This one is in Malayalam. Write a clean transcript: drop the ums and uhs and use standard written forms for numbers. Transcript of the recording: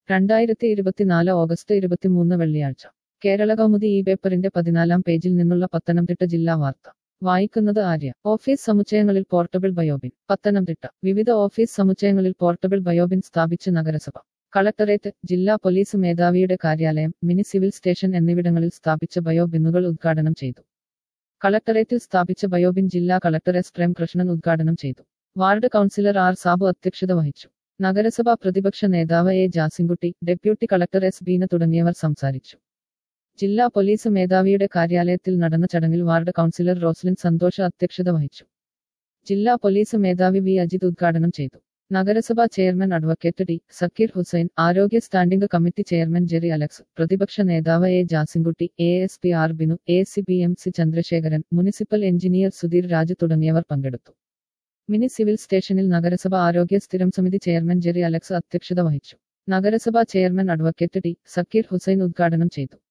2024 ഓഗസ്റ്റ് 23 വെള്ളിയാഴ്ച കേരള കൗമുദി ഈ പേപ്പറിന്റെ 14-ാം പേജിൽ നിന്നുള്ള പത്തനംതിട്ട ജില്ലാ വാർത്ത വായിക്കുന്നത് ആര്യ. ഓഫീസ് സമുച്ചയങ്ങളിൽ പോർട്ടബിൾ ബയോബിൻ. പത്തനംതിട്ട. വിവിധ ഓഫീസ് സമുച്ചയങ്ങളിൽ പോർട്ടബിൾ ബയോബിൻ സ്ഥാപിച്ച് നഗരസഭ. കളക്ടറേറ്റ്, ജില്ലാ പോലീസ് മേധാവിയുടെ കാര്യാലയം, മിനി സിവിൽ സ്റ്റേഷൻ എന്നിവിടങ്ങളിൽ സ്ഥാപിച്ച ബയോബിന്നുകൾ ഉദ്ഘാടനം ചെയ്തു. കളക്ടറേറ്റിൽ സ്ഥാപിച്ച ബയോബിൻ ജില്ലാ കളക്ടർ എസ് പ്രേംകൃഷ്ണൻ ഉദ്ഘാടനം ചെയ്തു. വാർഡ് കൗൺസിലർ ആർ സാബു അധ്യക്ഷത വഹിച്ചു. നഗരസഭാ പ്രതിപക്ഷ നേതാവ് A Jasinkutty, deputy collector S Beena തുടങ്ങിയവർ സംസാരിച്ചു. ജില്ലാ പോലീസ് മേധാവിയുടെ കാര്യാലയത്തിൽ നടന്ന ചടങ്ങിൽ വാർഡ് കൗൺസിലർ റോസ്ലിൻ സന്തോഷ അധ്യക്ഷത വഹിച്ചു. ജില്ലാ പോലീസ് മേധാവി വി അജിത് ഉദ്ഘാടനം ചെയ്തു. നഗരസഭാ chairman advocate T Sakkeer Hussain, ആരോഗ്യ standing committee chairman Jerry Alex, പ്രതിപക്ഷ നേതാവ് A Jasinkutty, ASP R Binu, ACP MC Chandrasekharan, municipal engineer Sudheer Raj തുടങ്ങിയവർ പങ്കെടുത്തു. മിനി സിവിൽ സ്റ്റേഷനിൽ നഗരസഭ ആരോഗ്യ സ്ഥിരം സമിതി ചെയർമാൻ ജെറി അലക്സ് അധ്യക്ഷത വഹിച്ചു. നഗരസഭാ chairman advocate T Sakkeer Hussain ഉദ്ഘാടനം ചെയ്തു.